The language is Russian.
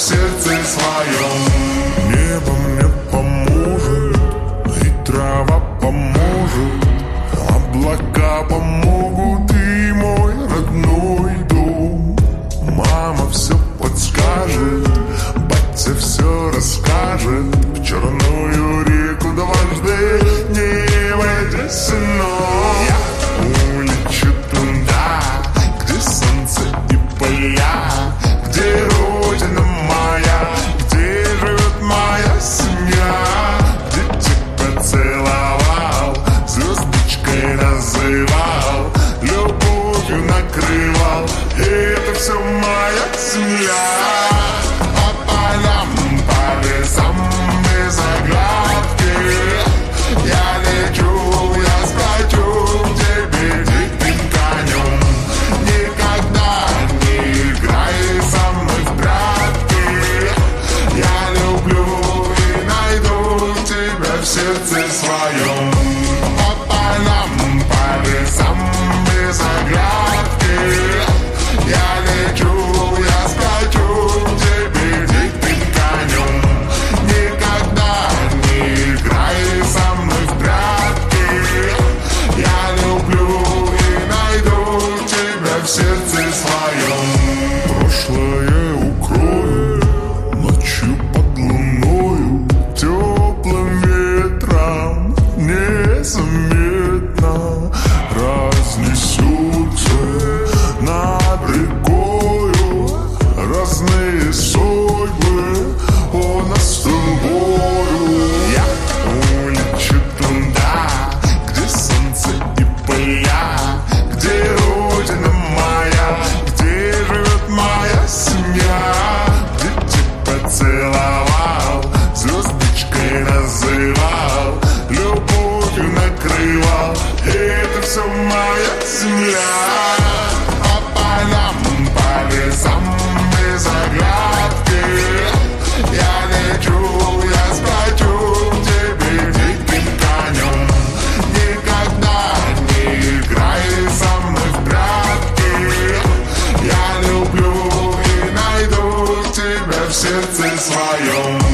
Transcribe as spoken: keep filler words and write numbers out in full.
сердце своем. Небо мне поможет, и трава поможет, облака помогут, и мой родной дом. Мама все подскажет, батя все расскажет. В черную реку дважды не войди, сынок. Я улечу туда, где солнце и поля, где родина моя, где живет моя семья, где тебя целовал, звездочкой называл, любовью накрывал. Это все моя земля. По полям, по лесам, без оглядки я лечу, я скачу к тебе диким конем. Никогда не играй со мной в прятки. Я люблю и найду тебя в сердце своем. По полям, по лесам, без оглядки я лечу, я скачу к тебе диким конем. Никогда не играй со мной в прятки. Я люблю и найду тебя в сердце своем. Прошлое укрою ночью под луною, теплым ветром незаметно разнесутся над рекою разные судьбы у нас с тобою. Я улечу туда, где солнце и поля, где родина моя, где живет моя семья, где тебя целовал, звездочкой называл, любовью накрывал. Это все моя земля. По полям, по лесам, без оглядки я лечу, я скачу к тебе диким конем. Никогда не играй со мной в прятки. Я люблю и найду тебя в сердце своем.